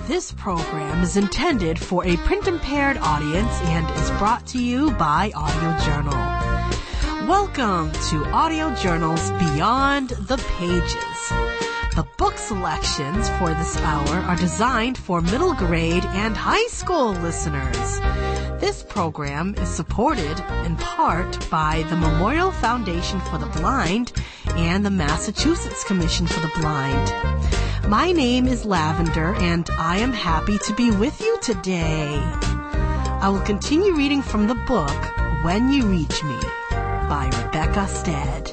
This program is intended for a print-impaired audience and is brought to you by Audio Journal. Welcome to Audio Journal's Beyond the Pages. The book selections for this hour are designed for middle grade and high school listeners. This program is supported in part by the Memorial Foundation for the Blind and the Massachusetts Commission for the Blind. My name is Lavender, and I am happy to be with you today. I will continue reading from the book When You Reach Me by Rebecca Stead.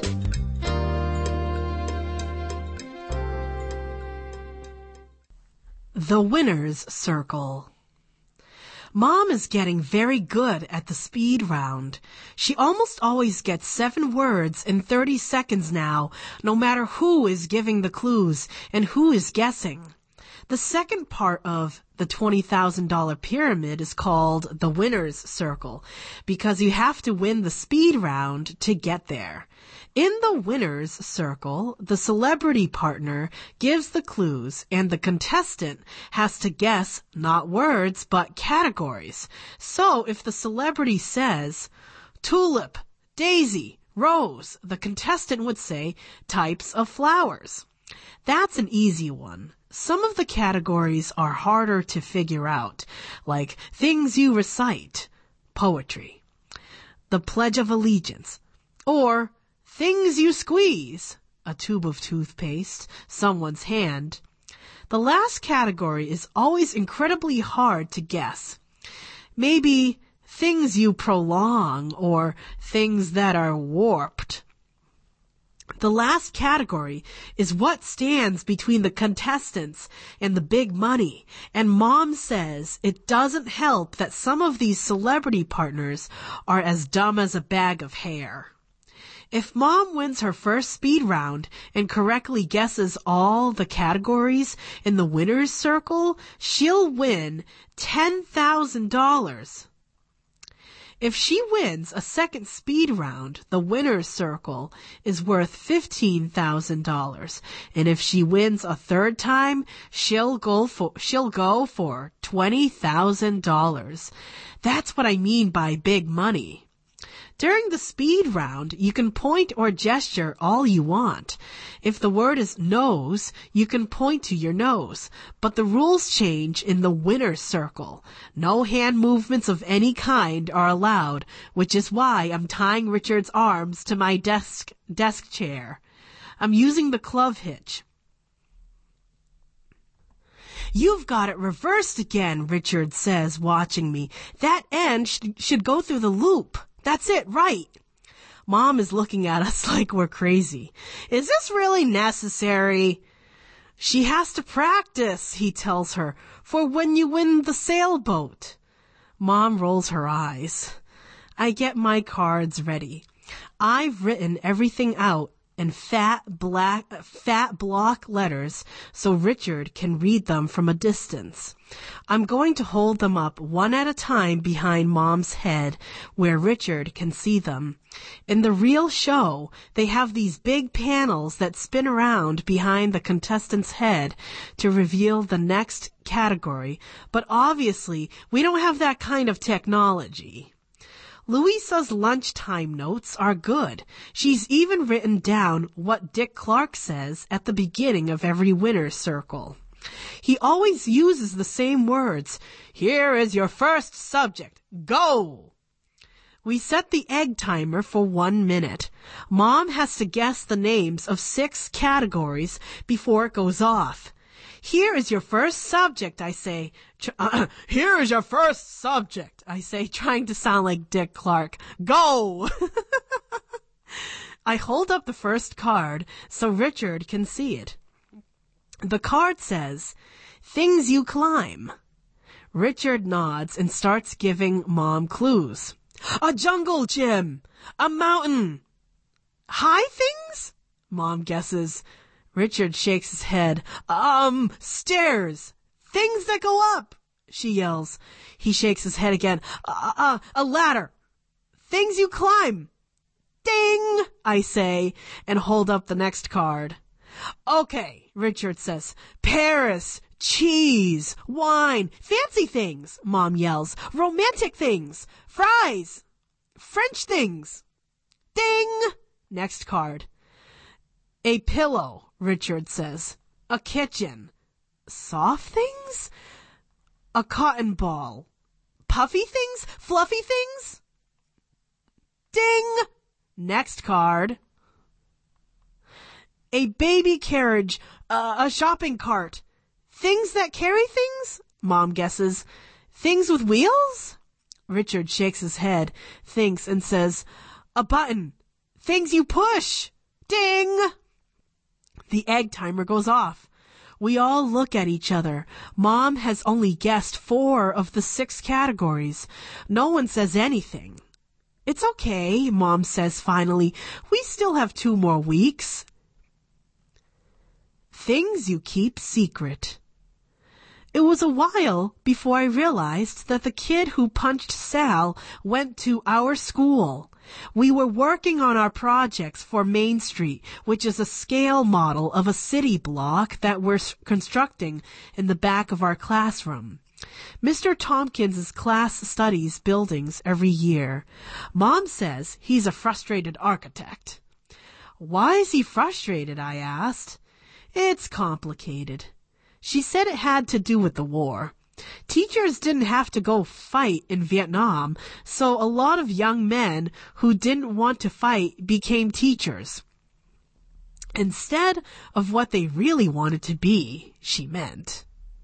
The Winner's Circle. Mom is getting very good at the speed round. She almost always gets 7 words in 30 seconds now, no matter who is giving the clues and who is guessing. The second part of the $20,000 pyramid is called the Winner's Circle because you have to win the speed round to get there. In the Winner's Circle, the celebrity partner gives the clues and the contestant has to guess not words but categories. So if the celebrity says tulip, daisy, rose, the contestant would say types of flowers. That's an easy one. Some of the categories are harder to figure out, like things you recite, poetry, the Pledge of Allegiance, or things you squeeze, a tube of toothpaste, someone's hand. The last category is always incredibly hard to guess. Maybe things you prolong or things that are warped. The last category is what stands between the contestants and the big money, and Mom says it doesn't help that some of these celebrity partners are as dumb as a bag of hair. If Mom wins her first speed round and correctly guesses all the categories in the Winner's Circle, she'll win $10,000. If she wins a second speed round, the Winner's Circle is worth $15,000. And if she wins a third time, she'll go for $20,000. That's what I mean by big money. During the speed round, you can point or gesture all you want. If the word is nose, you can point to your nose. But the rules change in the Winner's Circle. No hand movements of any kind are allowed, which is why I'm tying Richard's arms to my desk chair. I'm using the glove hitch. You've got it reversed again, Richard says, watching me. That end should go through the loop. That's it, right? Mom is looking at us like we're crazy. Is this really necessary? She has to practice, he tells her, for when you win the sailboat. Mom rolls her eyes. I get my cards ready. I've written everything out in fat block letters so Richard can read them from a distance. I'm going to hold them up one at a time behind Mom's head where Richard can see them. In the real show, they have these big panels that spin around behind the contestant's head to reveal the next category, but obviously we don't have that kind of technology. Louisa's lunchtime notes are good. She's even written down what Dick Clark says at the beginning of every Winner's Circle. He always uses the same words. Here is your first subject. Go! We set the egg timer for 1 minute. Mom has to guess the names of 6 categories before it goes off. Here is your first subject, I say. Here is your first subject, I say, trying to sound like Dick Clark. Go! I hold up the first card so Richard can see it. The card says, things you climb. Richard nods and starts giving Mom clues. A jungle gym! A mountain! High things? Mom guesses. Richard shakes his head. Stairs. Things that go up, she yells. He shakes his head again. A ladder. Things you climb. Ding, I say, and hold up the next card. Okay, Richard says. Paris, Cheese, wine, fancy things, Mom yells. Romantic things, fries, French things. Ding! Next card. A pillow, Richard says. A kitchen. Soft things? A cotton ball. Puffy things? Fluffy things? Ding! Next card. A baby carriage, a shopping cart. Things that carry things? Mom guesses. Things with wheels? Richard shakes his head, thinks, and says, a button. Things you push. Ding! The egg timer goes off. We all look at each other. Mom has only guessed 4 of the 6 categories. No one says anything. It's okay, Mom says finally. We still have 2 more weeks. Things you keep secret. It was a while before I realized that the kid who punched Sal went to our school. We were working on our projects for Main Street, which is a scale model of a city block that we're constructing in the back of our classroom. Mr. Tompkins' class studies buildings every year. Mom says he's a frustrated architect. Why is he frustrated? I asked. It's complicated. She said it had to do with the war. Teachers didn't have to go fight in Vietnam, so a lot of young men who didn't want to fight became teachers. Instead of what they really wanted to be, she meant.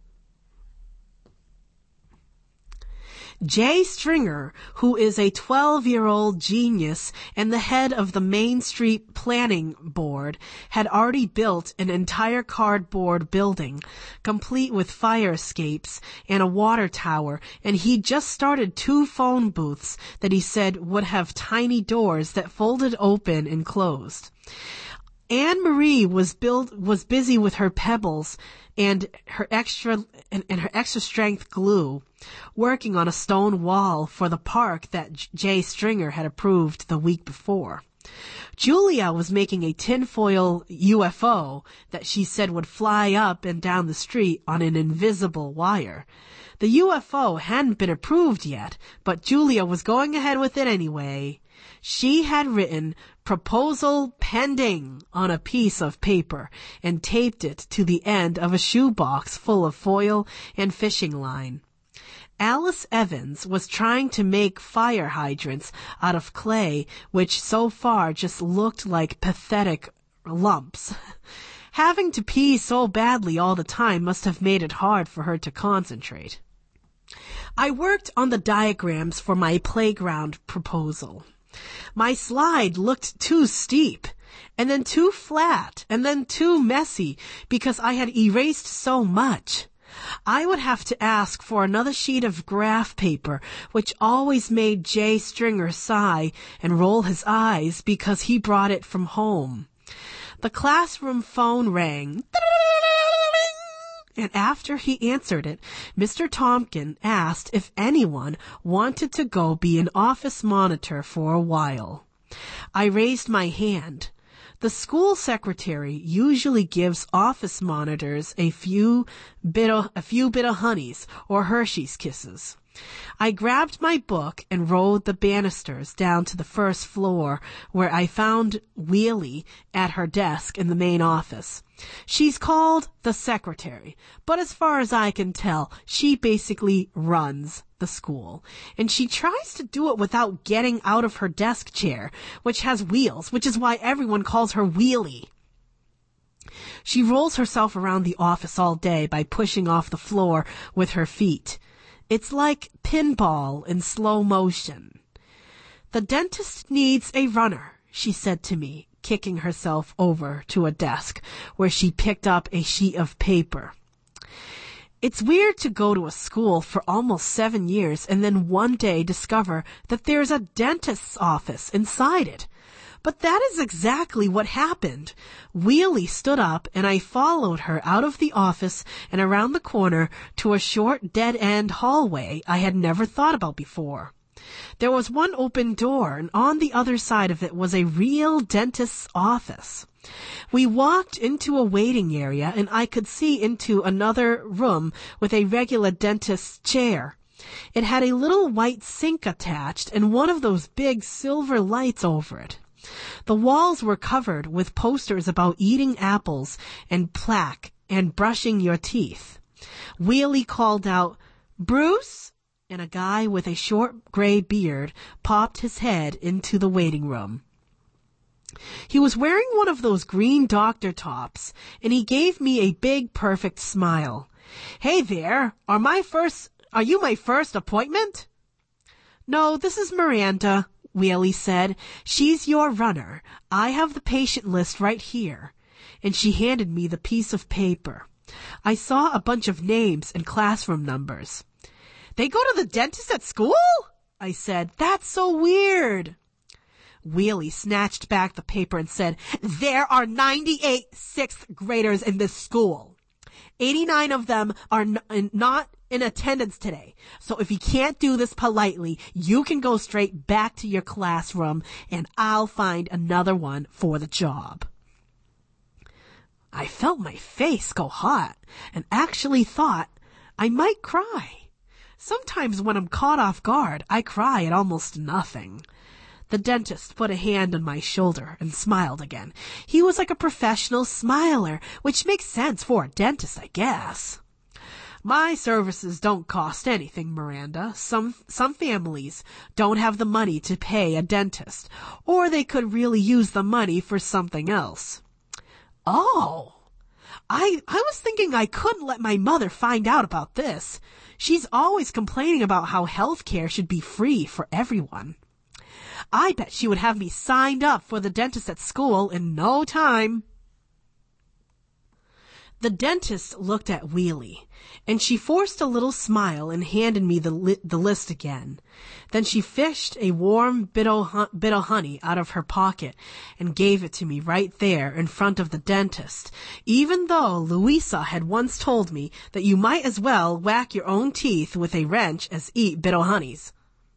Jay Stringer, who is a 12-year-old genius and the head of the Main Street Planning Board, had already built an entire cardboard building, complete with fire escapes and a water tower, and he'd just started 2 phone booths that he said would have tiny doors that folded open and closed. Anne-Marie was busy with her pebbles and her extra strength glue, working on a stone wall for the park that Jay Stringer had approved the week before. Julia was making a tinfoil UFO that she said would fly up and down the street on an invisible wire. The UFO hadn't been approved yet, but Julia was going ahead with it anyway. She had written "proposal pending" on a piece of paper and taped it to the end of a shoebox full of foil and fishing line. Alice Evans was trying to make fire hydrants out of clay, which so far just looked like pathetic lumps. Having to pee so badly all the time must have made it hard for her to concentrate. I worked on the diagrams for my playground proposal. My slide looked too steep, and then too flat, and then too messy because I had erased so much. I would have to ask for another sheet of graph paper, which always made Jay Stringer sigh and roll his eyes because he brought it from home. The classroom phone rang. And after he answered it, Mr. Tompkins asked if anyone wanted to go be an office monitor for a while. I raised my hand. The school secretary usually gives office monitors a few bit of honeys or Hershey's Kisses. I grabbed my book and rode the banisters down to the first floor, where I found Wheelie at her desk in the main office. She's called the secretary, but as far as I can tell, she basically runs the school. And she tries to do it without getting out of her desk chair, which has wheels, which is why everyone calls her Wheelie. She rolls herself around the office all day by pushing off the floor with her feet. It's like pinball in slow motion. The dentist needs a runner, she said to me, kicking herself over to a desk where she picked up a sheet of paper. It's weird to go to a school for almost 7 years and then one day discover that there's a dentist's office inside it. But that is exactly what happened. Wheelie stood up and I followed her out of the office and around the corner to a short dead-end hallway I had never thought about before. There was one open door, and on the other side of it was a real dentist's office. We walked into a waiting area, and I could see into another room with a regular dentist's chair. It had a little white sink attached and one of those big silver lights over it. The walls were covered with posters about eating apples and plaque and brushing your teeth. Wheelie called out, "Bruce?" and a guy with a short gray beard popped his head into the waiting room. He was wearing one of those green doctor tops, and he gave me a big, perfect smile. "Hey there, are you my first appointment?" "No, this is Miranda," Wheelie said. "She's your runner. I have the patient list right here." And she handed me the piece of paper. I saw a bunch of names and classroom numbers. "They go to the dentist at school?" I said. "That's so weird." Wheelie snatched back the paper and said, "There are 98 sixth graders in this school. 89 of them are not in attendance today. So if you can't do this politely, you can go straight back to your classroom and I'll find another one for the job." I felt my face go hot and actually thought I might cry. Sometimes when I'm caught off guard, I cry at almost nothing. The dentist put a hand on my shoulder and smiled again. He was like a professional smiler, which makes sense for a dentist, I guess. "My services don't cost anything, Miranda. Some families don't have the money to pay a dentist, or they could really use the money for something else." "Oh, I was thinking I couldn't let my mother find out about this. She's always complaining about how health care should be free for everyone. I bet she would have me signed up for the dentist at school in no time." The dentist looked at Wheelie, and she forced a little smile and handed me the list again. Then she fished a warm bit of honey out of her pocket and gave it to me right there in front of the dentist, even though Louisa had once told me that you might as well whack your own teeth with a wrench as eat bit o' honeys.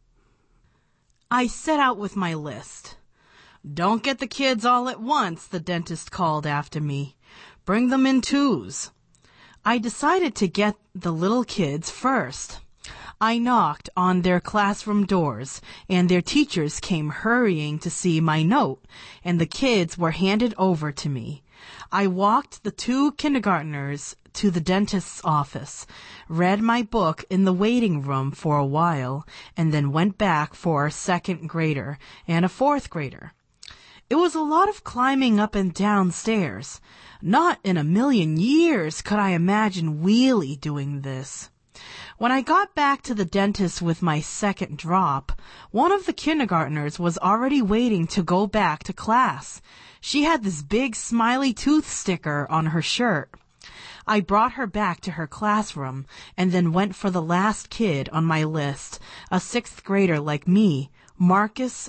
I set out with my list. "Don't get the kids all at once," the dentist called after me. "Bring them in twos." I decided to get the little kids first. I knocked on their classroom doors, and their teachers came hurrying to see my note, and the kids were handed over to me. I walked the 2 kindergartners to the dentist's office, read my book in the waiting room for a while, and then went back for a 2nd grader and a 4th grader. It was a lot of climbing up and down stairs. Not in a million years could I imagine Wheelie doing this. When I got back to the dentist with my 2nd drop, one of the kindergartners was already waiting to go back to class. She had this big smiley tooth sticker on her shirt. I brought her back to her classroom and then went for the last kid on my list, a 6th grader like me, Marcus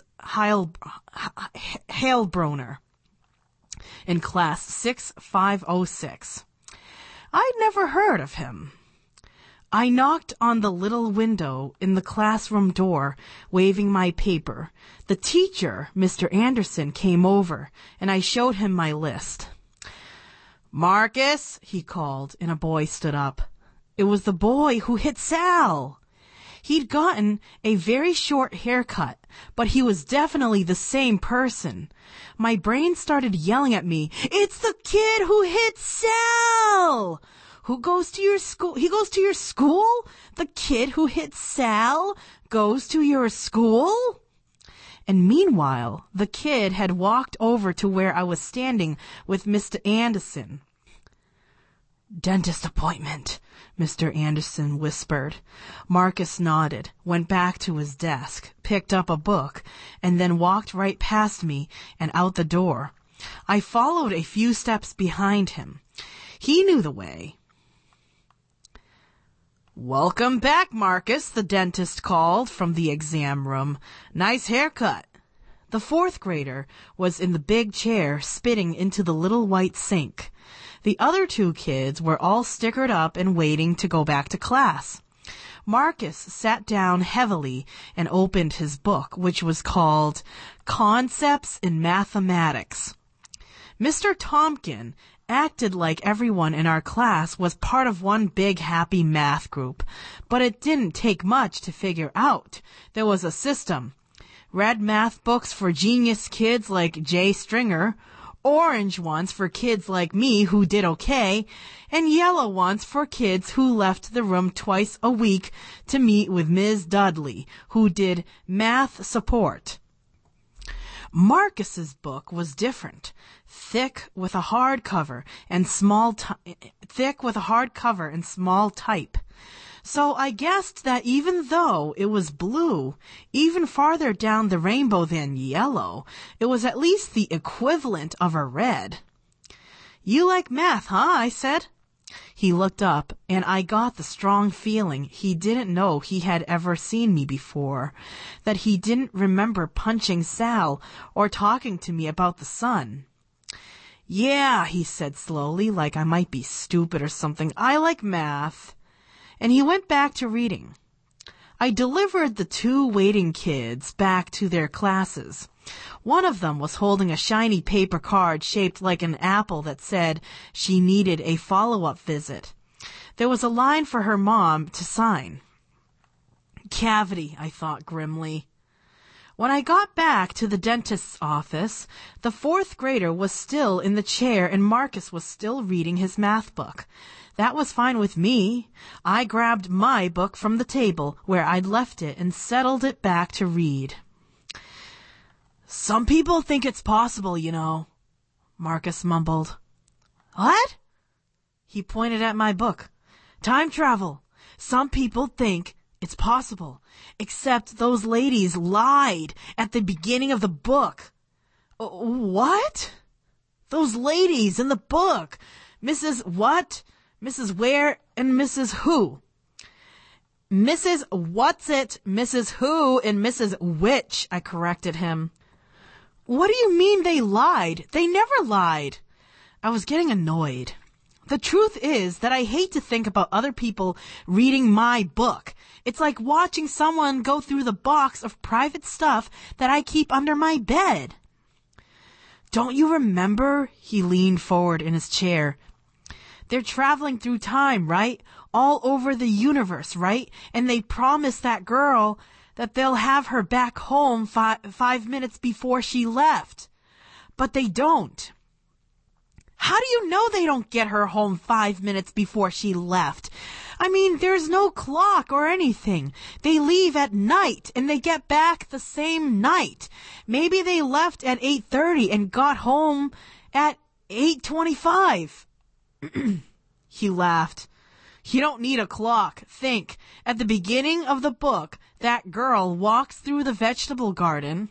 Heilbronner, in class 6506. I'd never heard of him. I knocked on the little window in the classroom door, waving my paper. The teacher, Mr. Anderson, came over, and I showed him my list. "Marcus," he called, and a boy stood up. It was the boy who hit Sal. He'd gotten a very short haircut, but he was definitely the same person. My brain started yelling at me, "It's the kid who hit Sal! Who goes to your school? He goes to your school? The kid who hit Sal goes to your school?" And meanwhile, the kid had walked over to where I was standing with Mr. Anderson. "Dentist appointment," Mr. Anderson whispered. Marcus nodded, went back to his desk, picked up a book, and then walked right past me and out the door. I followed a few steps behind him. He knew the way. "Welcome back, Marcus," the dentist called from the exam room. "Nice haircut." The 4th grader was in the big chair spitting into the little white sink. The other 2 kids were all stickered up and waiting to go back to class. Marcus sat down heavily and opened his book, which was called Concepts in Mathematics. Mr. Tompkin acted like everyone in our class was part of one big happy math group, but it didn't take much to figure out. There was a system. Red math books for genius kids like Jay Stringer, orange ones for kids like me who did okay, and yellow ones for kids who left the room twice a week to meet with Ms. Dudley, who did math support. Marcus's book was different, thick with a hard cover and small type. So I guessed that even though it was blue, even farther down the rainbow than yellow, it was at least the equivalent of a red. "You like math, huh?" I said. He looked up, and I got the strong feeling he didn't know he had ever seen me before, that he didn't remember punching Sal or talking to me about the sun. "Yeah," he said slowly, like I might be stupid or something. "I like math." And he went back to reading. I delivered the 2 waiting kids back to their classes. One of them was holding a shiny paper card shaped like an apple that said she needed a follow-up visit. There was a line for her mom to sign. Cavity, I thought grimly. When I got back to the dentist's office, the 4th grader was still in the chair and Marcus was still reading his math book. That was fine with me. I grabbed my book from the table where I'd left it and settled it back to read. "Some people think it's possible, you know," Marcus mumbled. "What?" He pointed at my book. "Time travel. Some people think it's possible, except those ladies lied at the beginning of the book." "What?" "Those ladies in the book. Mrs. What, Mrs. Where, and Mrs. Who." "Mrs. What's-it, Mrs. Who, and Mrs. Which," I corrected him. "What do you mean they lied? They never lied." I was getting annoyed. The truth is that I hate to think about other people reading my book. It's like watching someone go through the box of private stuff that I keep under my bed. "Don't you remember?" He leaned forward in his chair. "They're traveling through time, right? All over the universe, right? And they promised that girl that they'll have her back home 5 minutes before she left. But they don't." "How do you know they don't get her home 5 minutes before she left? I mean, there's no clock or anything. They leave at night and they get back the same night. Maybe they left at 8:30 and got home at 8:25. He laughed. "You don't need a clock. Think. At the beginning of the book, that girl walks through the vegetable garden."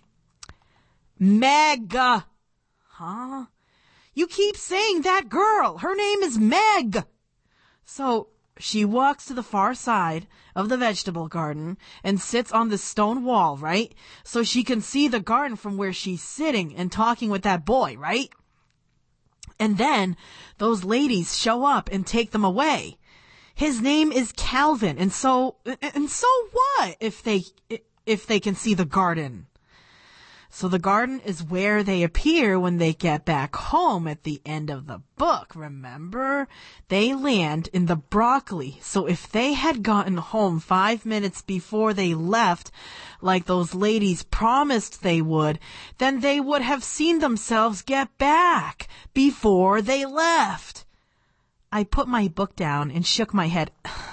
"Meg!" "Huh? You keep saying that girl. Her name is Meg." "So she walks to the far side of the vegetable garden and sits on the stone wall, right? So she can see the garden from where she's sitting and talking with that boy, right? And then those ladies show up and take them away. His name is Calvin, and so what if they can see the garden? So the garden is where they appear when they get back home at the end of the book, remember? They land in the broccoli, so if they had gotten home 5 minutes before they left, like those ladies promised they would, then they would have seen themselves get back before they left." I put my book down and shook my head.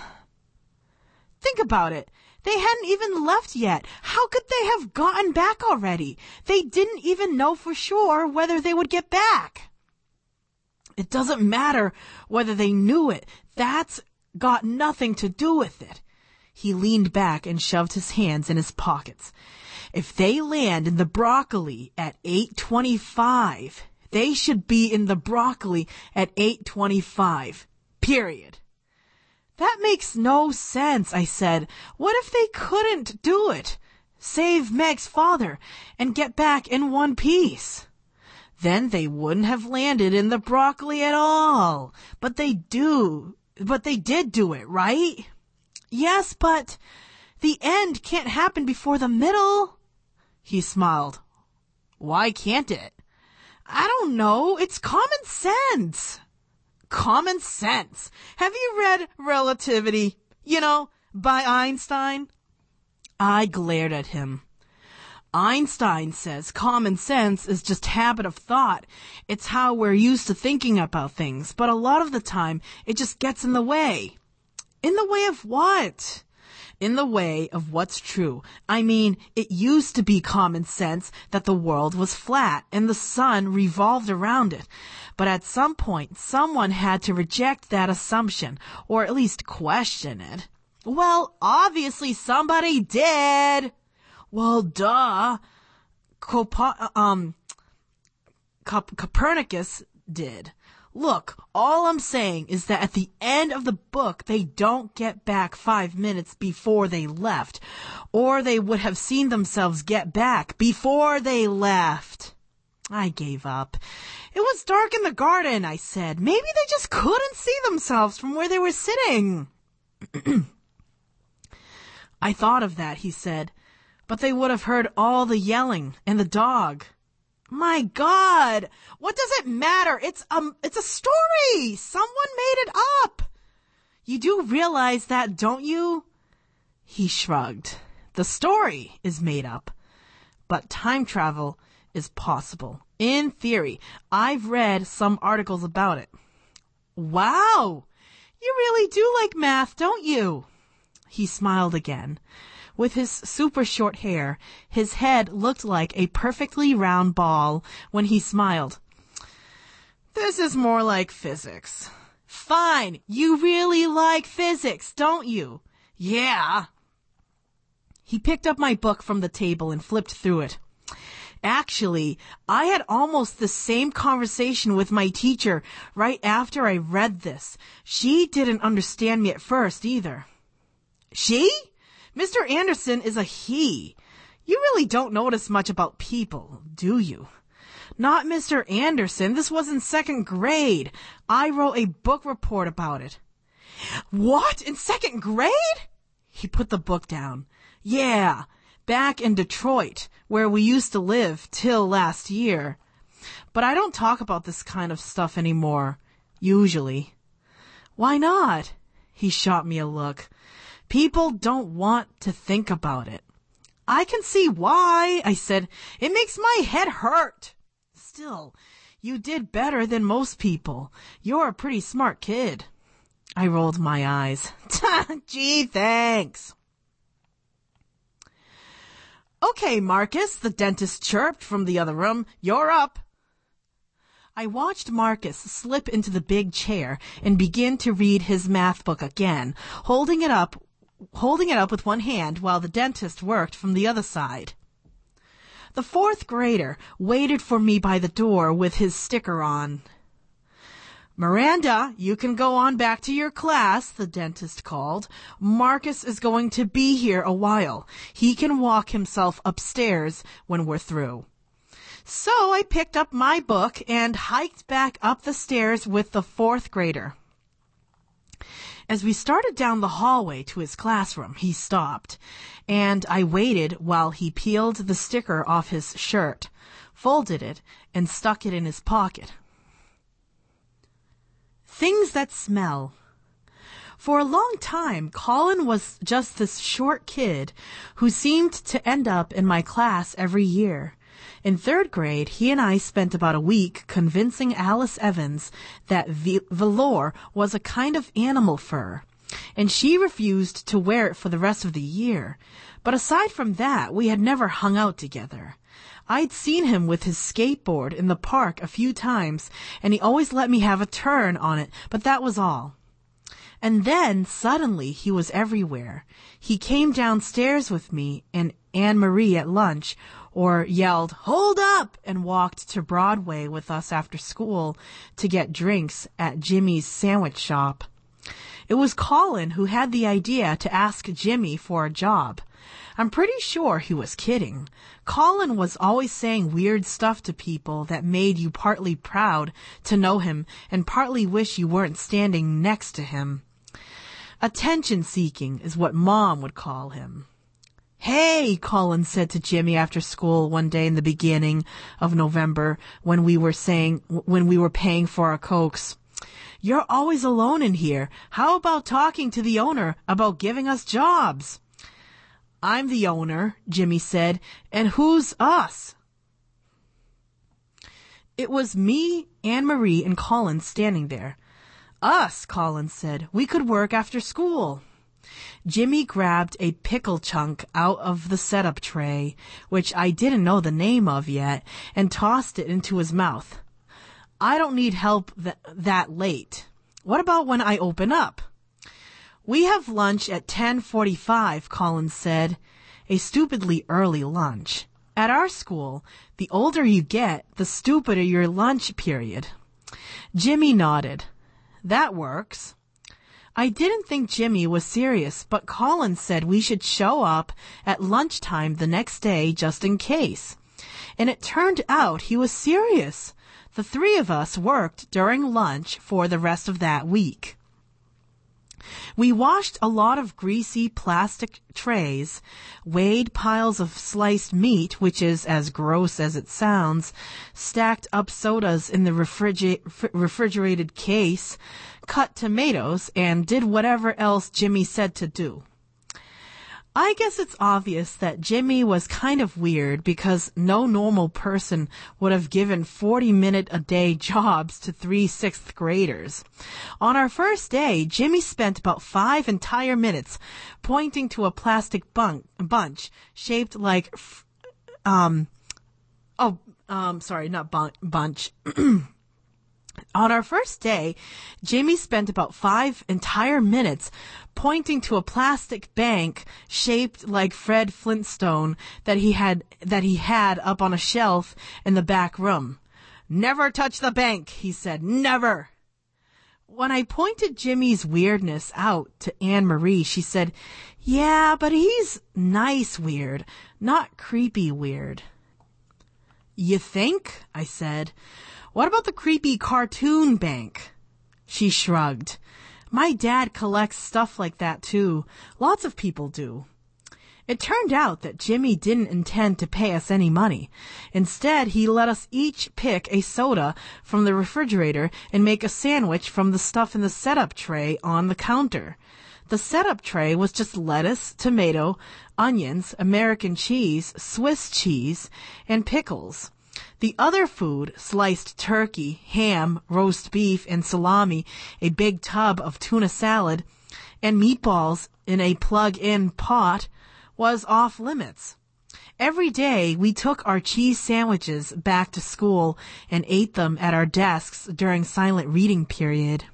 "Think about it. They hadn't even left yet. How could they have gotten back already? They didn't even know for sure whether they would get back." "It doesn't matter whether they knew it. That's got nothing to do with it." He leaned back and shoved his hands in his pockets. "If they land in the broccoli at 8:25, they should be in the broccoli at 8:25. Period." "That makes no sense," I said. "What if they couldn't do it? Save Meg's father and get back in one piece?" "Then they wouldn't have landed in the broccoli at all. But they did do it, right?" "Yes, but the end can't happen before the middle." He smiled. "Why can't it?" I don't know. It's common sense. Common sense. Have you read Relativity? By Einstein? I glared at him. Einstein says common sense is just habit of thought. It's how we're used to thinking about things, but a lot of the time it just gets in the way. In the way of what? In the way of what's true. I mean, it used to be common sense that the world was flat and the sun revolved around it. But at some point, someone had to reject that assumption, or at least question it. Well, obviously somebody did. Well, duh. Copernicus did. Look, all I'm saying is that at the end of the book, they don't get back 5 minutes before they left, or they would have seen themselves get back before they left. I gave up. It was dark in the garden, I said. Maybe they just couldn't see themselves from where they were sitting. I thought of that, he said. But they would have heard all the yelling and the dog. My God, what does it matter? It's a story. Someone made it up. You do realize that, don't you? He shrugged. The story is made up, but time travel is possible. In theory, I've read some articles about it. Wow, you really do like math, don't you? He smiled again. With his super short hair, his head looked like a perfectly round ball when he smiled. This is more like physics. Fine, you really like physics, don't you? Yeah. He picked up my book from the table and flipped through it. Actually, I had almost the same conversation with my teacher right after I read this. She didn't understand me at first either. She? Mr. Anderson is a he. You really don't notice much about people, do you? Not Mr. Anderson. This was in 2nd grade. I wrote a book report about it. What? In 2nd grade? He put the book down. Yeah, back in Detroit, where we used to live till last year. But I don't talk about this kind of stuff anymore, usually. Why not? He shot me a look. People don't want to think about it. I can see why, I said. It makes my head hurt. Still, you did better than most people. You're a pretty smart kid. I rolled my eyes. Gee, thanks. Okay, Marcus, the dentist chirped from the other room. You're up. I watched Marcus slip into the big chair and begin to read his math book again, holding it up with one hand while the dentist worked from the other side. The 4th grader waited for me by the door with his sticker on. Miranda, you can go on back to your class, the dentist called. Marcus is going to be here a while. He can walk himself upstairs when we're through. So I picked up my book and hiked back up the stairs with the 4th grader. As we started down the hallway to his classroom, he stopped, and I waited while he peeled the sticker off his shirt, folded it, and stuck it in his pocket. Things that smell. For a long time, Colin was just this short kid who seemed to end up in my class every year. In 3rd grade, he and I spent about a week convincing Alice Evans that velour was a kind of animal fur, and she refused to wear it for the rest of the year. But aside from that, we had never hung out together. I'd seen him with his skateboard in the park a few times, and he always let me have a turn on it, but that was all. And then, suddenly, he was everywhere. He came downstairs with me and Anne-Marie at lunch, or yelled, "Hold up!" and walked to Broadway with us after school to get drinks at Jimmy's sandwich shop. It was Colin who had the idea to ask Jimmy for a job. I'm pretty sure he was kidding. Colin was always saying weird stuff to people that made you partly proud to know him and partly wish you weren't standing next to him. Attention-seeking is what Mom would call him. Hey, Colin said to Jimmy after school one day in the beginning of November when we were paying for our Cokes. You're always alone in here. How about talking to the owner about giving us jobs? I'm the owner, Jimmy said, and who's us? It was me, Anne-Marie, and Colin standing there. Us, Colin said. We could work after school. Jimmy grabbed a pickle chunk out of the setup tray, which I didn't know the name of yet, and tossed it into his mouth. I don't need help that late. What about when I open up? We have lunch at 10:45, Colin said. A stupidly early lunch. At our school, the older you get, the stupider your lunch period. Jimmy nodded. That works. I didn't think Jimmy was serious, but Colin said we should show up at lunchtime the next day just in case. And it turned out he was serious. The three of us worked during lunch for the rest of that week. We washed a lot of greasy plastic trays, weighed piles of sliced meat, which is as gross as it sounds, stacked up sodas in the refrigerated case, cut tomatoes, and did whatever else Jimmy said to do. I guess it's obvious that Jimmy was kind of weird because no normal person would have given 40-minute-a-day jobs to 3 sixth graders. On our first day, Jimmy spent about 5 entire minutes pointing to a plastic bunch shaped like, bunch. On our first day, Jimmy spent about 5 entire minutes pointing to a plastic bank shaped like Fred Flintstone that he had up on a shelf in the back room. Never touch the bank, he said. Never. When I pointed Jimmy's weirdness out to Anne-Marie, she said, yeah, but he's nice weird, not creepy weird. You think? I said. What about the creepy cartoon bank? She shrugged. My dad collects stuff like that too. Lots of people do. It turned out that Jimmy didn't intend to pay us any money. Instead, he let us each pick a soda from the refrigerator and make a sandwich from the stuff in the setup tray on the counter. The setup tray was just lettuce, tomato, onions, American cheese, Swiss cheese, and pickles. The other food, sliced turkey, ham, roast beef, and salami, a big tub of tuna salad, and meatballs in a plug-in pot, was off limits. Every day, we took our cheese sandwiches back to school and ate them at our desks during silent reading period.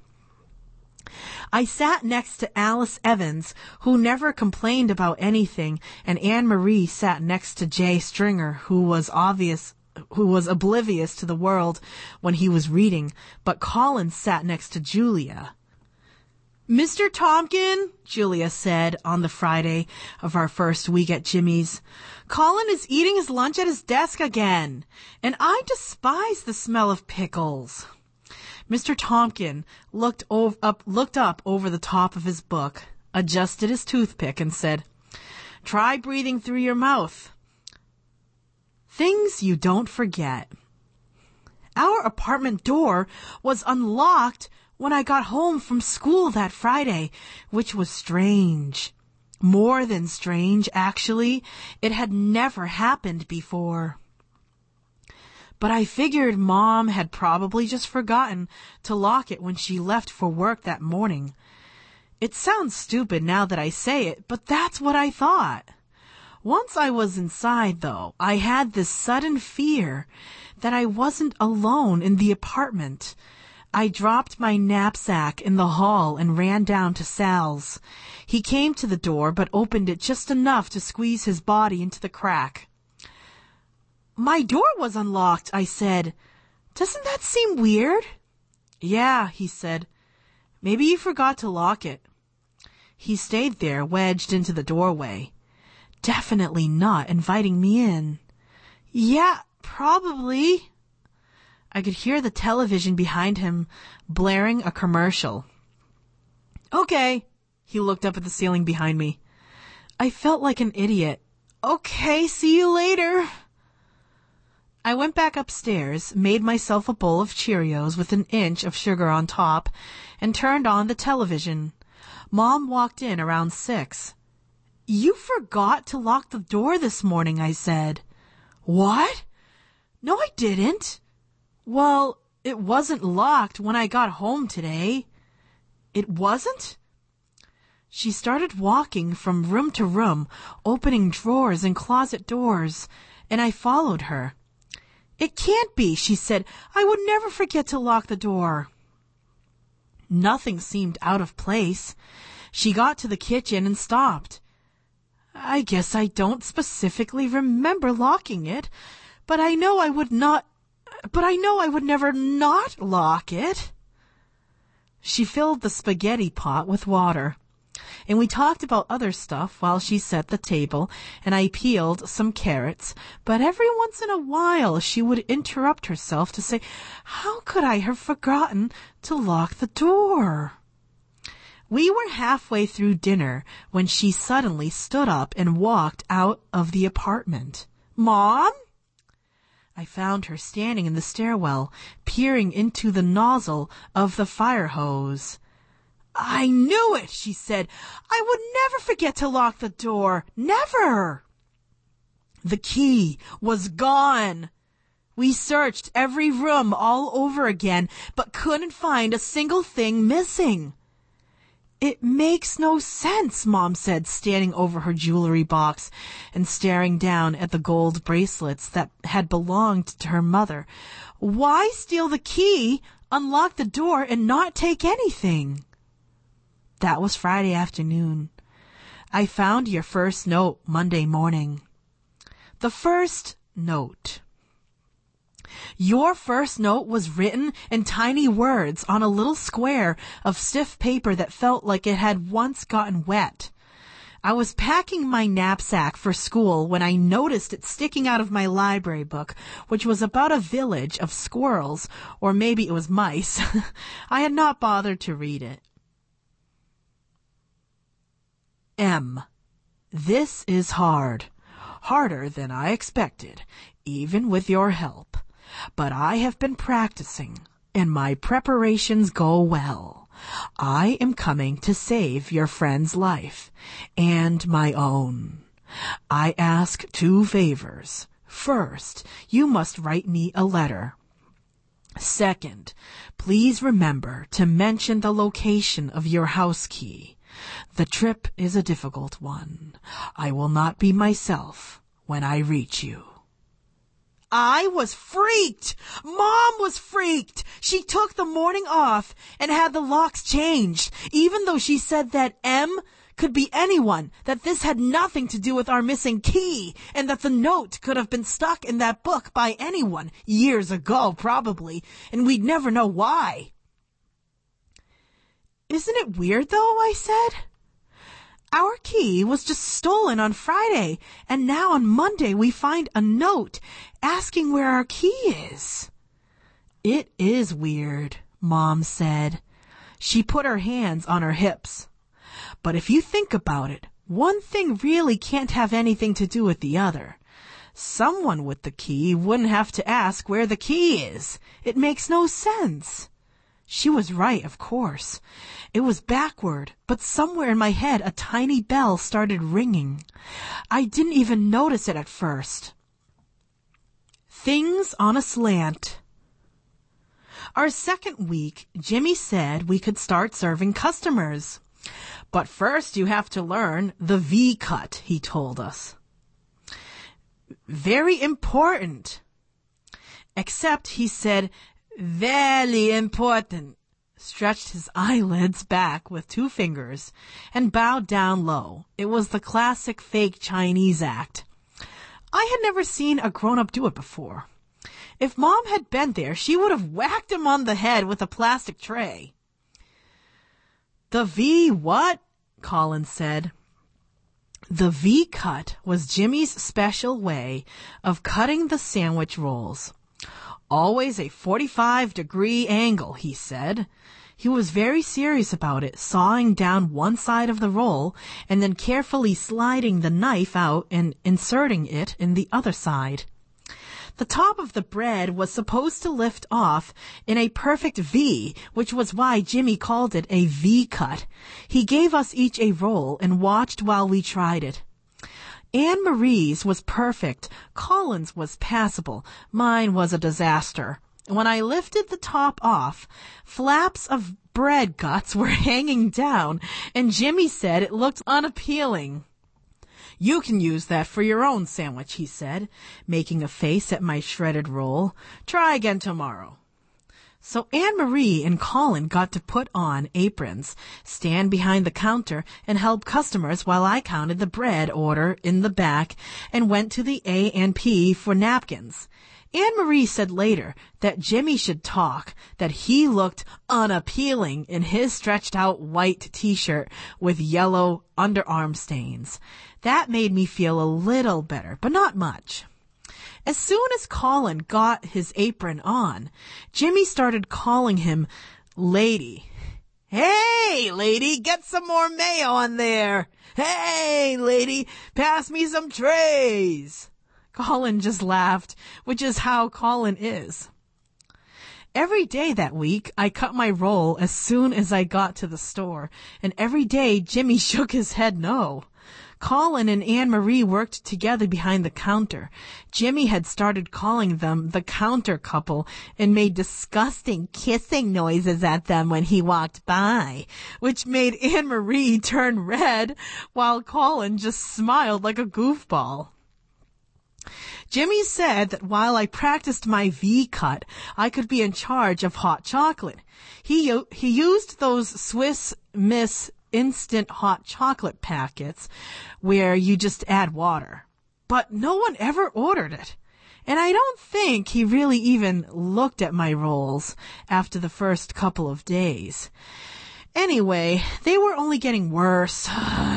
I sat next to Alice Evans, who never complained about anything, and Anne-Marie sat next to Jay Stringer, who was oblivious to the world when he was reading, but Colin sat next to Julia. Mr. Tompkin, Julia said on the Friday of our first week at Jimmy's, Colin is eating his lunch at his desk again, and I despise the smell of pickles. Mr. Tompkin looked up over the top of his book, adjusted his toothpick, and said, Try breathing through your mouth. Things you don't forget. Our apartment door was unlocked when I got home from school that Friday, which was strange. More than strange, actually. It had never happened before. But I figured Mom had probably just forgotten to lock it when she left for work that morning. It sounds stupid now that I say it, but that's what I thought. Once I was inside, though, I had this sudden fear that I wasn't alone in the apartment. I dropped my knapsack in the hall and ran down to Sal's. He came to the door, but opened it just enough to squeeze his body into the crack. My door was unlocked, I said. Doesn't that seem weird? Yeah, he said. Maybe you forgot to lock it. He stayed there, wedged into the doorway. Definitely not inviting me in. Yeah, probably. I could hear the television behind him blaring a commercial. Okay. He looked up at the ceiling behind me. I felt like an idiot. Okay, see you later. I went back upstairs, made myself a bowl of Cheerios with an inch of sugar on top, and turned on the television. Mom walked in around 6. You forgot to lock the door this morning, I said. What? No, I didn't. Well, it wasn't locked when I got home today. It wasn't? She started walking from room to room, opening drawers and closet doors, and I followed her. It can't be, she said. I would never forget to lock the door. Nothing seemed out of place. She got to the kitchen and stopped. I guess I don't specifically remember locking it, but I know I would never not lock it. She filled the spaghetti pot with water, and we talked about other stuff while she set the table, and I peeled some carrots, but every once in a while she would interrupt herself to say, how could I have forgotten to lock the door? We were halfway through dinner when she suddenly stood up and walked out of the apartment. Mom? I found her standing in the stairwell, peering into the nozzle of the fire hose. I knew it, she said. I would never forget to lock the door. Never. The key was gone. We searched every room all over again, but couldn't find a single thing missing. It makes no sense, Mom said, standing over her jewelry box and staring down at the gold bracelets that had belonged to her mother. Why steal the key, unlock the door, and not take anything? That was Friday afternoon. I found your first note Monday morning. The first note. Your first note was written in tiny words on a little square of stiff paper that felt like it had once gotten wet. I was packing my knapsack for school when I noticed it sticking out of my library book, which was about a village of squirrels, or maybe it was mice. I had not bothered to read it. M. This is hard. Harder than I expected, even with your help. But I have been practicing, and my preparations go well. I am coming to save your friend's life, and my own. I ask 2 favors. First, you must write me a letter. Second, please remember to mention the location of your house key. The trip is a difficult one. I will not be myself when I reach you. I was freaked. Mom was freaked. She took the morning off and had the locks changed, even though she said that M could be anyone, that this had nothing to do with our missing key, and that the note could have been stuck in that book by anyone years ago, probably, and we'd never know why. Isn't it weird, though? I said. Our key was just stolen on Friday, and now on Monday we find a note asking where our key is. It is weird, Mom said. She put her hands on her hips. But if you think about it, one thing really can't have anything to do with the other. Someone with the key wouldn't have to ask where the key is. It makes no sense. She was right, of course. It was backward, but somewhere in my head a tiny bell started ringing. I didn't even notice it at first. Things on a slant. Our second week, Jimmy said we could start serving customers. But first you have to learn the V-cut, he told us. Very important. Except he said, very important, stretched his eyelids back with 2 fingers, and bowed down low. It was the classic fake Chinese act. I had never seen a grown-up do it before. If Mom had been there, she would have whacked him on the head with a plastic tray. The V what? Colin said. The V-cut was Jimmy's special way of cutting the sandwich rolls. Always a 45-degree angle, he said. He was very serious about it, sawing down one side of the roll and then carefully sliding the knife out and inserting it in the other side. The top of the bread was supposed to lift off in a perfect V, which was why Jimmy called it a V-cut. He gave us each a roll and watched while we tried it. Anne Marie's was perfect. Colin's was passable. Mine was a disaster. When I lifted the top off, flaps of bread guts were hanging down, and Jimmy said it looked unappealing. "You can use that for your own sandwich," he said, making a face at my shredded roll. "Try again tomorrow." So Anne Marie and Colin got to put on aprons, stand behind the counter, and help customers while I counted the bread order in the back and went to the A&P for napkins. Anne Marie said later that Jimmy should talk, that he looked unappealing in his stretched-out white T-shirt with yellow underarm stains. That made me feel a little better, but not much. As soon as Colin got his apron on, Jimmy started calling him Lady. "Hey, lady, get some more mayo on there. Hey, lady, pass me some trays." Colin just laughed, which is how Colin is. Every day that week, I cut my roll as soon as I got to the store, and every day Jimmy shook his head no. Colin and Anne Marie worked together behind the counter. Jimmy had started calling them the counter couple and made disgusting kissing noises at them when he walked by, which made Anne Marie turn red while Colin just smiled like a goofball. Jimmy said that while I practiced my V-cut, I could be in charge of hot chocolate. He used those Swiss Miss instant hot chocolate packets where you just add water. But no one ever ordered it. And I don't think he really even looked at my rolls after the first couple of days. Anyway, they were only getting worse.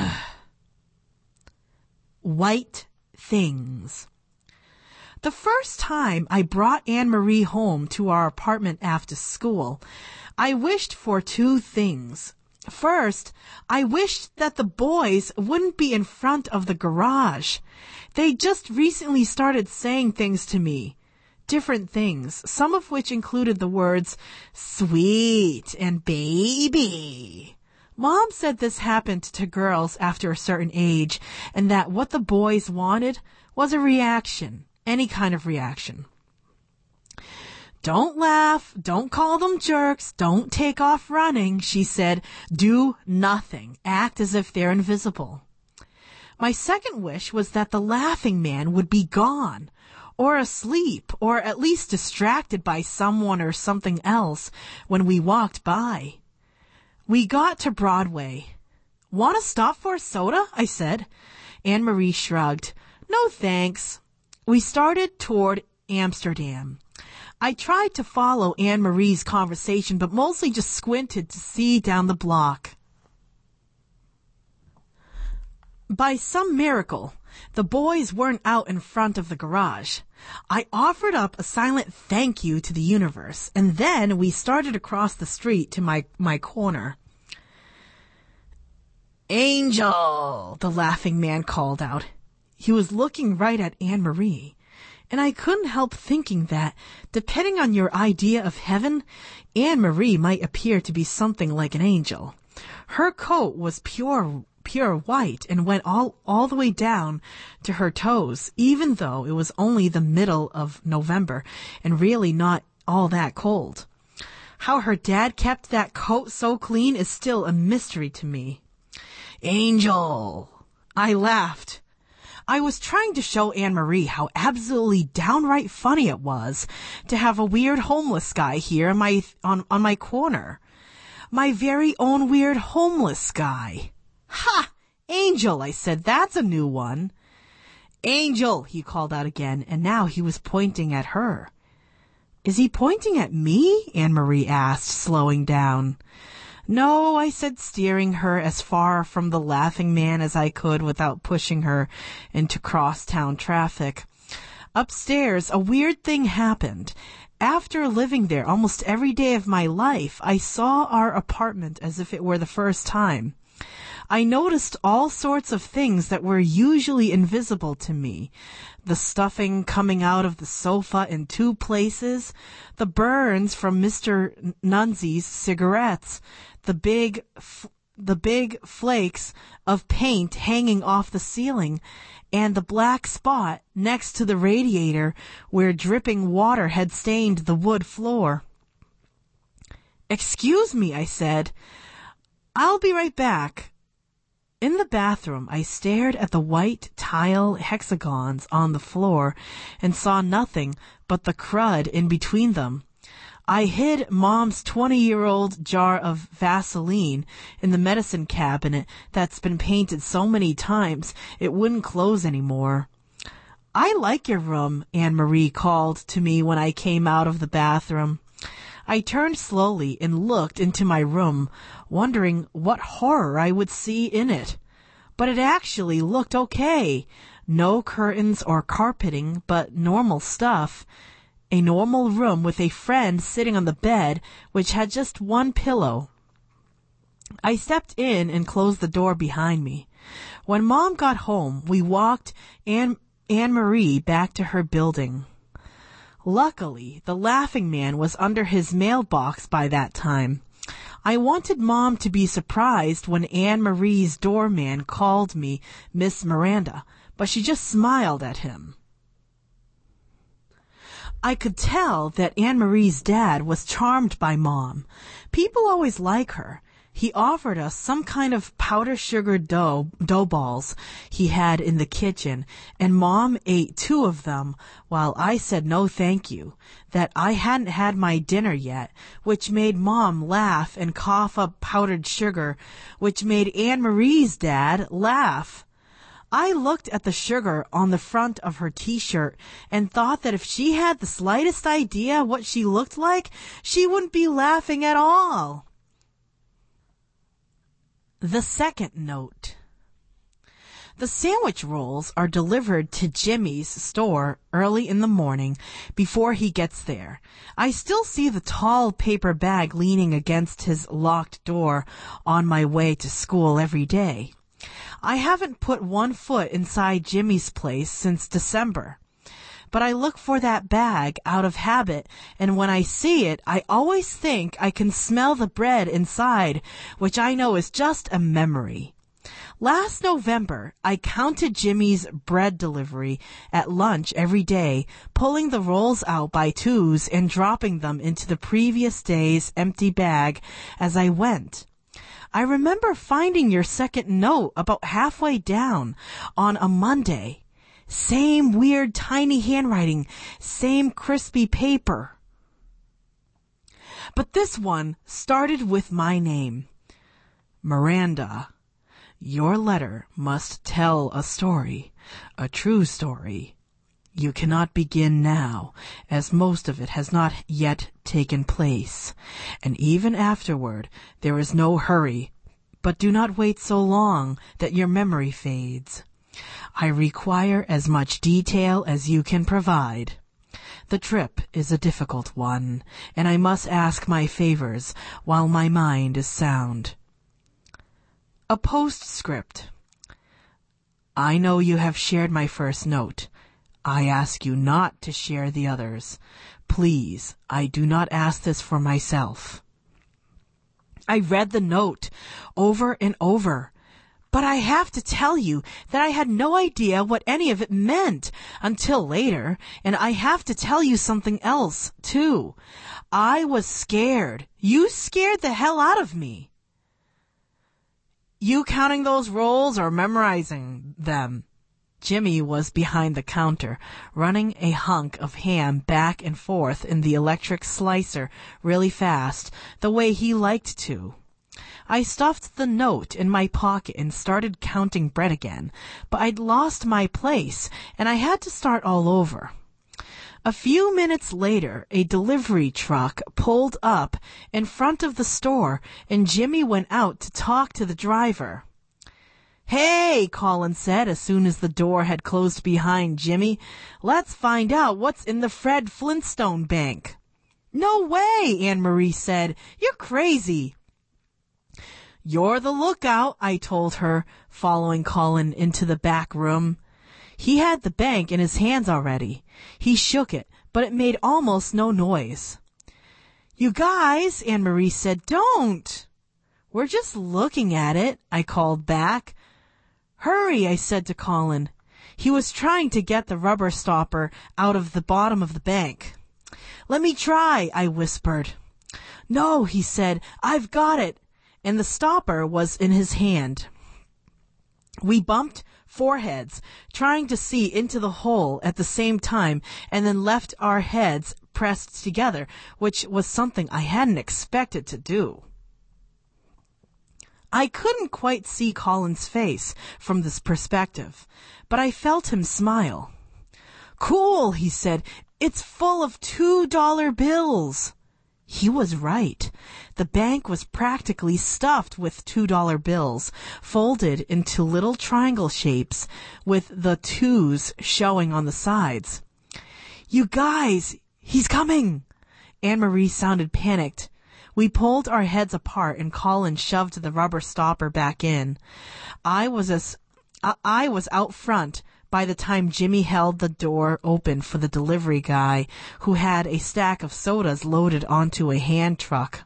White things. The first time I brought Anne Marie home to our apartment after school, I wished for two things. First, I wished that the boys wouldn't be in front of the garage. They just recently started saying things to me. Different things, some of which included the words sweet and baby. Mom said this happened to girls after a certain age, and that what the boys wanted was a reaction, any kind of reaction. "Don't laugh, don't call them jerks, don't take off running," she said. "Do nothing. Act as if they're invisible." My second wish was that the laughing man would be gone, or asleep, or at least distracted by someone or something else when we walked by. We got to Broadway. "Want to stop for a soda?" I said. Anne Marie shrugged. "No, thanks." We started toward Amsterdam. I tried to follow Anne Marie's conversation, but mostly just squinted to see down the block. By some miracle, the boys weren't out in front of the garage. I offered up a silent thank you to the universe, and then we started across the street to my corner. "Angel," the laughing man called out. He was looking right at Anne Marie. And I couldn't help thinking that, depending on your idea of heaven, Anne Marie might appear to be something like an angel. Her coat was pure white and went all the way down to her toes, even though it was only the middle of November and really not all that cold. How her dad kept that coat so clean is still a mystery to me. "Angel." I laughed. I was trying to show Anne Marie how absolutely downright funny it was to have a weird homeless guy here on my corner. My very own weird homeless guy. "Ha! Angel," I said. "That's a new one." "Angel," he called out again, and now he was pointing at her. "Is he pointing at me?" Anne Marie asked, slowing down. "No," I said, steering her as far from the laughing man as I could without pushing her into crosstown traffic. Upstairs, a weird thing happened. After living there almost every day of my life, I saw our apartment as if it were the first time. I noticed all sorts of things that were usually invisible to me. The stuffing coming out of the sofa in 2 places, the burns from Mr. Nunzi's cigarettes, the big flakes of paint hanging off the ceiling, and the black spot next to the radiator where dripping water had stained the wood floor. "Excuse me," I said. "I'll be right back." In the bathroom, I stared at the white tile hexagons on the floor and saw nothing but the crud in between them. I hid Mom's 20-year-old jar of Vaseline in the medicine cabinet that's been painted so many times it wouldn't close anymore. "I like your room," Anne-Marie called to me when I came out of the bathroom. I turned slowly and looked into my room, wondering what horror I would see in it. But it actually looked okay. No curtains or carpeting, but normal stuff. A normal room with a friend sitting on the bed, which had just 1 pillow. I stepped in and closed the door behind me. When Mom got home, we walked Anne-Marie back to her building. Luckily, the Laughing Man was under his mailbox by that time. I wanted Mom to be surprised when Anne-Marie's doorman called me Miss Miranda, but she just smiled at him. I could tell that Anne-Marie's dad was charmed by Mom. People always like her. He offered us some kind of powder sugar dough balls he had in the kitchen, and Mom ate 2 of them while I said no thank you, that I hadn't had my dinner yet, which made Mom laugh and cough up powdered sugar, which made Anne-Marie's dad laugh. I looked at the sugar on the front of her t-shirt and thought that if she had the slightest idea what she looked like, she wouldn't be laughing at all. The second note. The sandwich rolls are delivered to Jimmy's store early in the morning before he gets there. I still see the tall paper bag leaning against his locked door on my way to school every day. I haven't put 1 foot inside Jimmy's place since December. But I look for that bag out of habit, and when I see it, I always think I can smell the bread inside, which I know is just a memory. Last November, I counted Jimmy's bread delivery at lunch every day, pulling the rolls out by 2s and dropping them into the previous day's empty bag as I went. I remember finding your second note about halfway down on a Monday. Same weird tiny handwriting, same crispy paper. But this one started with my name. Miranda, your letter must tell a story, a true story. You cannot begin now, as most of it has not yet taken place, and even afterward there is no hurry, but do not wait so long that your memory fades. I require as much detail as you can provide. The trip is a difficult one, and I must ask my favors while my mind is sound. A postscript. I know you have shared my first note. I ask you not to share the others. Please, I do not ask this for myself. I read the note over and over. But I have to tell you that I had no idea what any of it meant until later, and I have to tell you something else, too. I was scared. You scared the hell out of me. You counting those rolls or memorizing them? Jimmy was behind the counter, running a hunk of ham back and forth in the electric slicer really fast, the way he liked to. I stuffed the note in my pocket and started counting bread again, but I'd lost my place, and I had to start all over. A few minutes later, a delivery truck pulled up in front of the store, and Jimmy went out to talk to the driver. "Hey," Colin said as soon as the door had closed behind Jimmy. "Let's find out what's in the Fred Flintstone bank." "No way," Anne-Marie said. "You're crazy." "You're the lookout," I told her, following Colin into the back room. He had the bank in his hands already. He shook it, but it made almost no noise. "You guys," Anne-Marie said, "don't." "We're just looking at it," I called back. "Hurry," I said to Colin. He was trying to get the rubber stopper out of the bottom of the bank. "Let me try," I whispered. "No," he said, "I've got it." And the stopper was in his hand. We bumped foreheads, trying to see into the hole at the same time, and then left our heads pressed together, which was something I hadn't expected to do. I couldn't quite see Colin's face from this perspective, but I felt him smile. "Cool," he said. "It's full of $2 bills." He was right. The bank was practically stuffed with $2 bills, folded into little triangle shapes, with the twos showing on the sides. "You guys, he's coming!" Anne-Marie sounded panicked. We pulled our heads apart and Colin shoved the rubber stopper back in. I was out front by the time Jimmy held the door open for the delivery guy, who had a stack of sodas loaded onto a hand truck.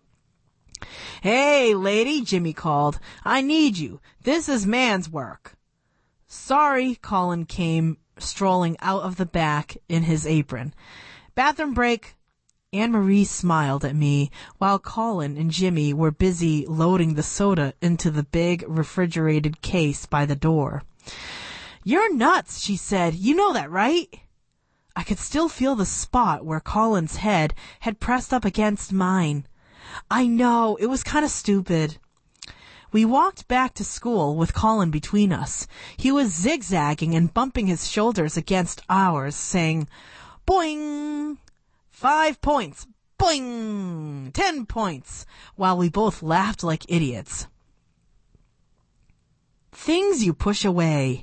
"Hey, lady," Jimmy called. "I need you. This is man's work." "Sorry," Colin came strolling out of the back in his apron. "Bathroom break." Anne-Marie smiled at me while Colin and Jimmy were busy loading the soda into the big refrigerated case by the door. "You're nuts," she said. "You know that, right?" I could still feel the spot where Colin's head had pressed up against mine. "I know, it was kind of stupid." We walked back to school with Colin between us. He was zigzagging and bumping his shoulders against ours, saying, "Boing! 5 points! Boing! 10 points!" while we both laughed like idiots. Things you push away.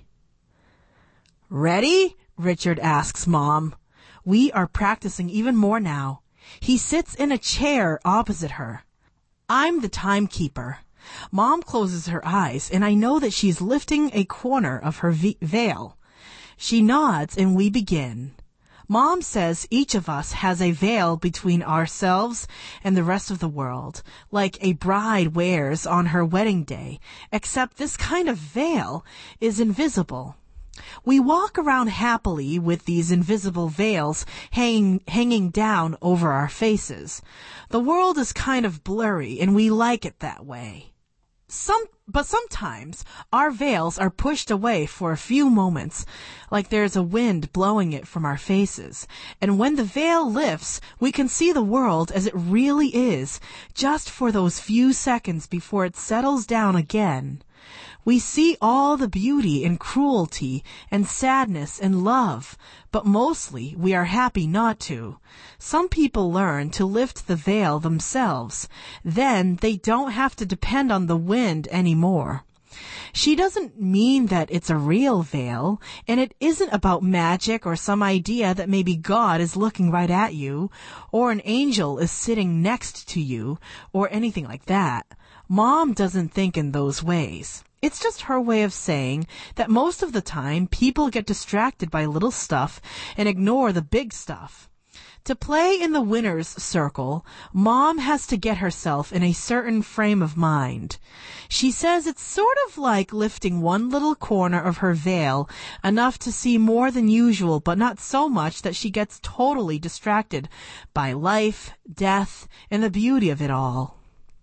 "Ready?" Richard asks Mom. We are practicing even more now. He sits in a chair opposite her. I'm the timekeeper. Mom closes her eyes, and I know that she's lifting a corner of her veil. She nods, and we begin. Mom says each of us has a veil between ourselves and the rest of the world, like a bride wears on her wedding day, except this kind of veil is invisible. We walk around happily with these invisible veils hanging down over our faces. The world is kind of blurry, and we like it that way. But sometimes our veils are pushed away for a few moments, like there's a wind blowing it from our faces. And when the veil lifts, we can see the world as it really is, just for those few seconds before it settles down again. We see all the beauty and cruelty and sadness and love, but mostly we are happy not to. Some people learn to lift the veil themselves. Then they don't have to depend on the wind anymore. She doesn't mean that it's a real veil, and it isn't about magic or some idea that maybe God is looking right at you, or an angel is sitting next to you, or anything like that. Mom doesn't think in those ways. It's just her way of saying that most of the time people get distracted by little stuff and ignore the big stuff. To play in the winner's circle, Mom has to get herself in a certain frame of mind. She says it's sort of like lifting one little corner of her veil enough to see more than usual, but not so much that she gets totally distracted by life, death, and the beauty of it all.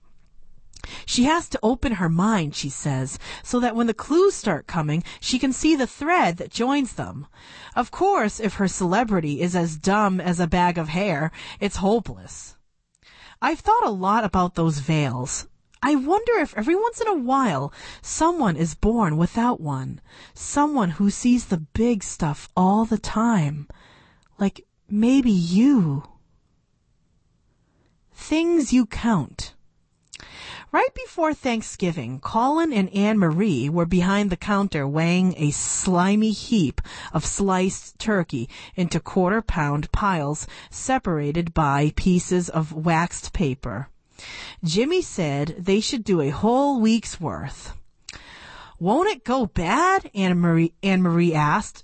She has to open her mind, she says, so that when the clues start coming, she can see the thread that joins them. Of course, if her celebrity is as dumb as a bag of hair, it's hopeless. I've thought a lot about those veils. I wonder if every once in a while someone is born without one. Someone who sees the big stuff all the time. Like maybe you. Things you count. Right before Thanksgiving, Colin and Anne-Marie were behind the counter weighing a slimy heap of sliced turkey into quarter-pound piles separated by pieces of waxed paper. Jimmy said they should do a whole week's worth. "Won't it go bad?" Anne-Marie asked.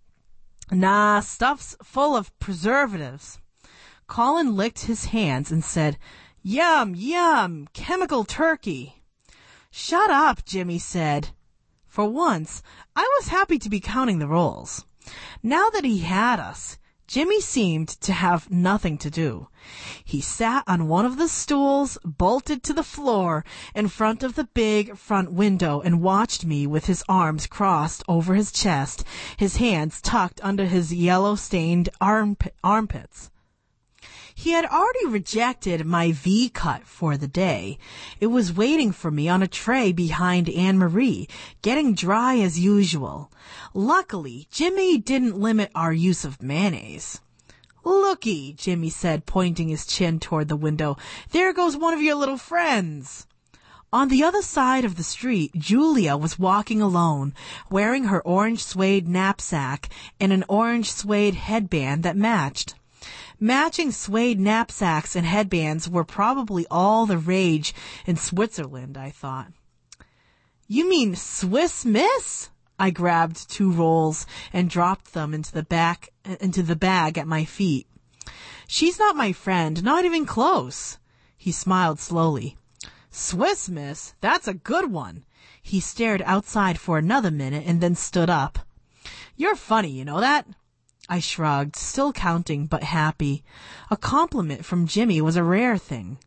"Nah, stuff's full of preservatives." Colin licked his hands and said, "Yum, yum, chemical turkey." "Shut up," Jimmy said. For once, I was happy to be counting the rolls. Now that he had us, Jimmy seemed to have nothing to do. He sat on one of the stools, bolted to the floor in front of the big front window, and watched me with his arms crossed over his chest, his hands tucked under his yellow-stained armpits. He had already rejected my V-cut for the day. It was waiting for me on a tray behind Anne-Marie, getting dry as usual. Luckily, Jimmy didn't limit our use of mayonnaise. "Looky," Jimmy said, pointing his chin toward the window. "There goes one of your little friends." On the other side of the street, Julia was walking alone, wearing her orange suede knapsack and an orange suede headband that matched. Matching suede knapsacks and headbands were probably all the rage in Switzerland, I thought. "You mean Swiss Miss?" I grabbed 2 rolls and dropped them into the bag at my feet. "She's not my friend, not even close." He smiled slowly. "Swiss Miss? That's a good one." He stared outside for another minute and then stood up. "You're funny, you know that?" I shrugged, still counting, but happy. A compliment from Jimmy was a rare thing.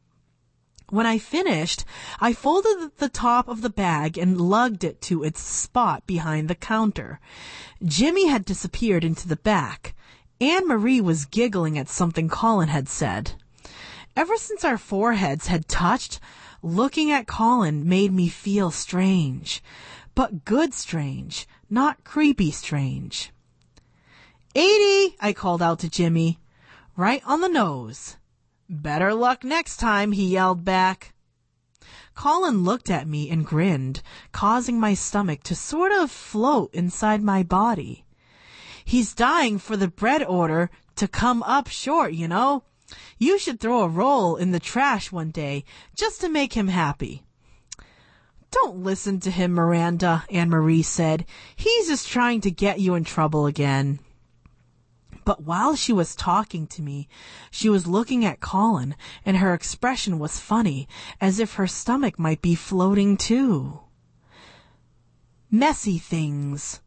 When I finished, I folded the top of the bag and lugged it to its spot behind the counter. Jimmy had disappeared into the back. Anne-Marie was giggling at something Colin had said. Ever since our foreheads had touched, looking at Colin made me feel strange. But good strange, not creepy strange. "80," I called out to Jimmy. "Right on the nose." "Better luck next time," he yelled back. Colin looked at me and grinned, causing my stomach to sort of float inside my body. "He's dying for the bread order to come up short, you know. You should throw a roll in the trash one day, just to make him happy." "Don't listen to him, Miranda," Anne-Marie said. "He's just trying to get you in trouble again." But while she was talking to me, she was looking at Colin, and her expression was funny, as if her stomach might be floating too. Messy things.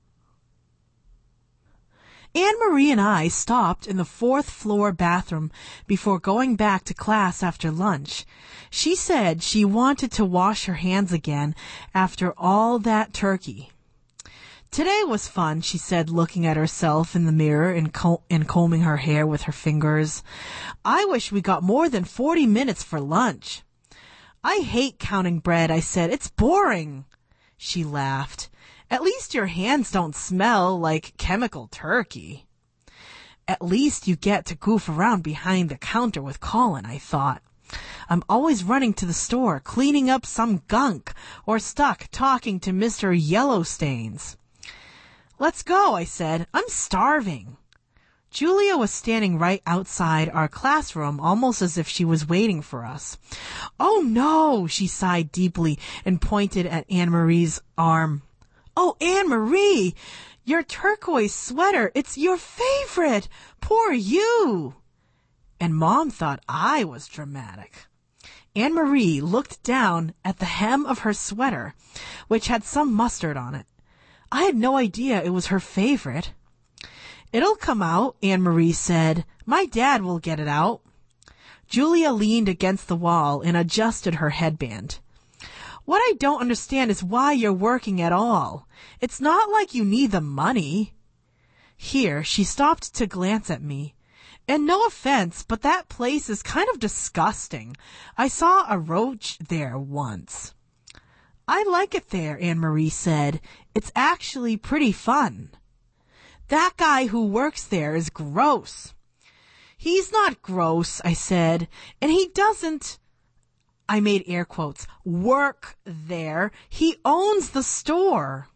Anne-Marie and I stopped in the 4th floor bathroom before going back to class after lunch. She said she wanted to wash her hands again after all that turkey. "Today was fun," she said, looking at herself in the mirror and combing her hair with her fingers. "I wish we got more than 40 minutes for lunch." "I hate counting bread," I said. "It's boring." She laughed. "At least your hands don't smell like chemical turkey." At least you get to goof around behind the counter with Colin, I thought. I'm always running to the store, cleaning up some gunk, or stuck talking to Mr. Yellowstains. "Let's go," I said. "I'm starving." Julia was standing right outside our classroom, almost as if she was waiting for us. "Oh, no," she sighed deeply and pointed at Anne-Marie's arm. "Oh, Anne-Marie, your turquoise sweater, it's your favorite. Poor you." And Mom thought I was dramatic. Anne-Marie looked down at the hem of her sweater, which had some mustard on it. I had no idea it was her favorite. "It'll come out," Anne-Marie said. "My dad will get it out." Julia leaned against the wall and adjusted her headband. "What I don't understand is why you're working at all. It's not like you need the money." Here she stopped to glance at me. "And no offense, but that place is kind of disgusting. I saw a roach there once." "I like it there," Anne-Marie said. "It's actually pretty fun." "That guy who works there is gross." "He's not gross," I said, "and he doesn't—" I made air quotes, work there. He owns the store.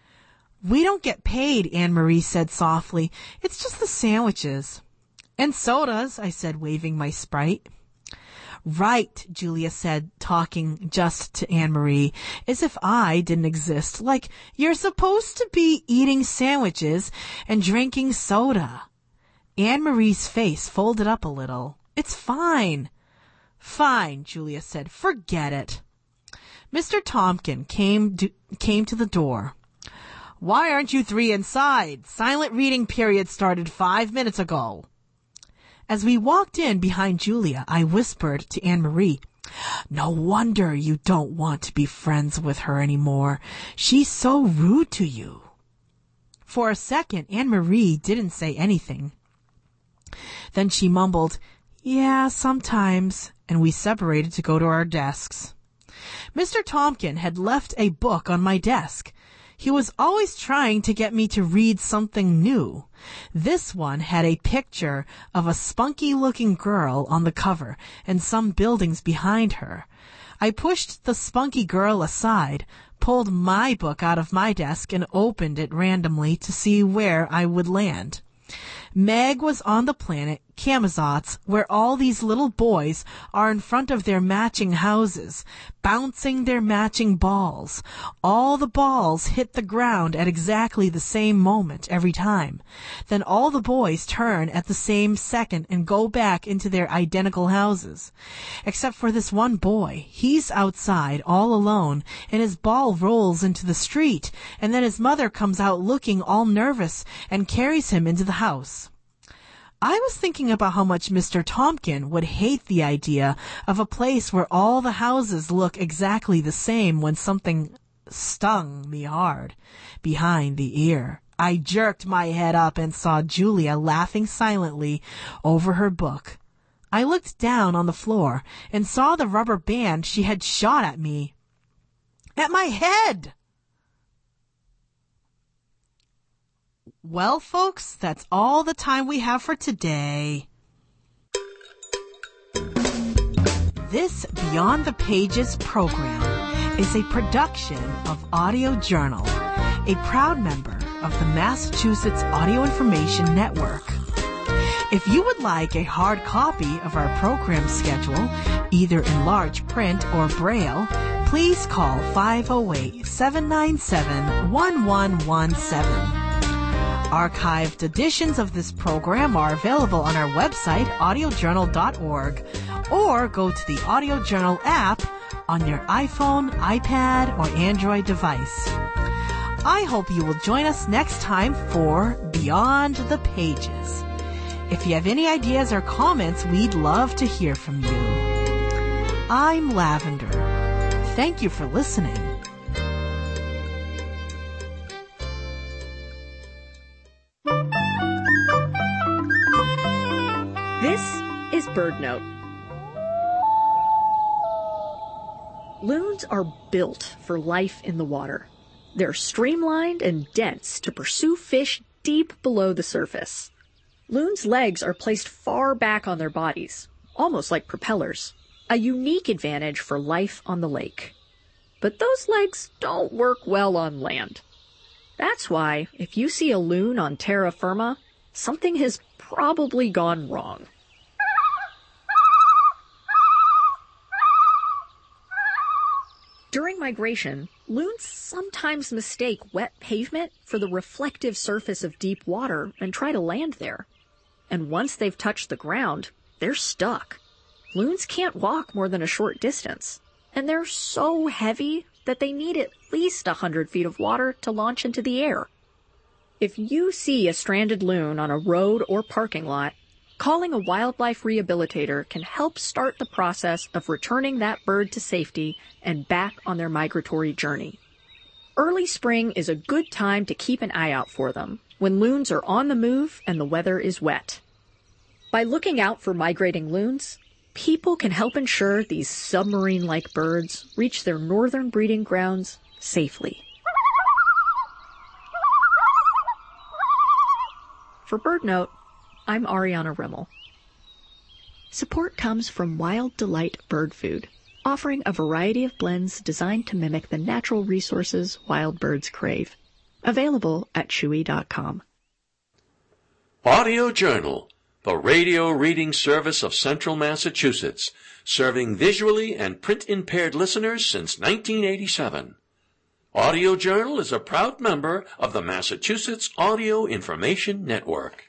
We don't get paid, Anne-Marie said softly. It's just the sandwiches. And sodas, I said, waving my Sprite. Right, Julia said, talking just to Anne-Marie, as if I didn't exist. Like, you're supposed to be eating sandwiches and drinking soda. Anne-Marie's face folded up a little. It's fine. Fine, Julia said. Forget it. Mr. Tompkin came to the door. Why aren't you three inside? Silent reading period started 5 minutes ago. As we walked in behind Julia, I whispered to Anne-Marie, No wonder you don't want to be friends with her anymore. She's so rude to you. For a second, Anne-Marie didn't say anything. Then she mumbled, Yeah, sometimes, and we separated to go to our desks. Mr. Tompkin had left a book on my desk. He was always trying to get me to read something new. This one had a picture of a spunky-looking girl on the cover and some buildings behind her. I pushed the spunky girl aside, pulled my book out of my desk, and opened it randomly to see where I would land. Meg was on the planet Camazotz, where all these little boys are in front of their matching houses, bouncing their matching balls. All the balls hit the ground at exactly the same moment every time. Then all the boys turn at the same second and go back into their identical houses. Except for this one boy. He's outside all alone, and his ball rolls into the street, and then his mother comes out looking all nervous and carries him into the house. I was thinking about how much Mr. Tompkin would hate the idea of a place where all the houses look exactly the same when something stung me hard behind the ear. I jerked my head up and saw Julia laughing silently over her book. I looked down on the floor and saw the rubber band she had shot at me. At my head! Well, folks, that's all the time we have for today. This Beyond the Pages program is a production of Audio Journal, a proud member of the Massachusetts Audio Information Network. If you would like a hard copy of our program schedule, either in large print or Braille, please call 508-797-1117. Archived editions of this program are available on our website, audiojournal.org, or go to the Audio Journal app on your iPhone, iPad, or Android device. I hope you will join us next time for Beyond the Pages. If you have any ideas or comments, we'd love to hear from you. I'm Lavender. Thank you for listening. This is BirdNote. Loons are built for life in the water. They're streamlined and dense to pursue fish deep below the surface. Loons' legs are placed far back on their bodies, almost like propellers, a unique advantage for life on the lake. But those legs don't work well on land. That's why, if you see a loon on terra firma, something has probably gone wrong. During migration, loons sometimes mistake wet pavement for the reflective surface of deep water and try to land there. And once they've touched the ground, they're stuck. Loons can't walk more than a short distance, and they're so heavy that they need at least 100 feet of water to launch into the air. If you see a stranded loon on a road or parking lot, calling a wildlife rehabilitator can help start the process of returning that bird to safety and back on their migratory journey. Early spring is a good time to keep an eye out for them, when loons are on the move and the weather is wet. By looking out for migrating loons, people can help ensure these submarine-like birds reach their northern breeding grounds safely. For BirdNote, I'm Ariana Rimmel. Support comes from Wild Delight Bird Food, offering a variety of blends designed to mimic the natural resources wild birds crave. Available at Chewy.com. Audio Journal, the radio reading service of Central Massachusetts, serving visually and print-impaired listeners since 1987. Audio Journal is a proud member of the Massachusetts Audio Information Network.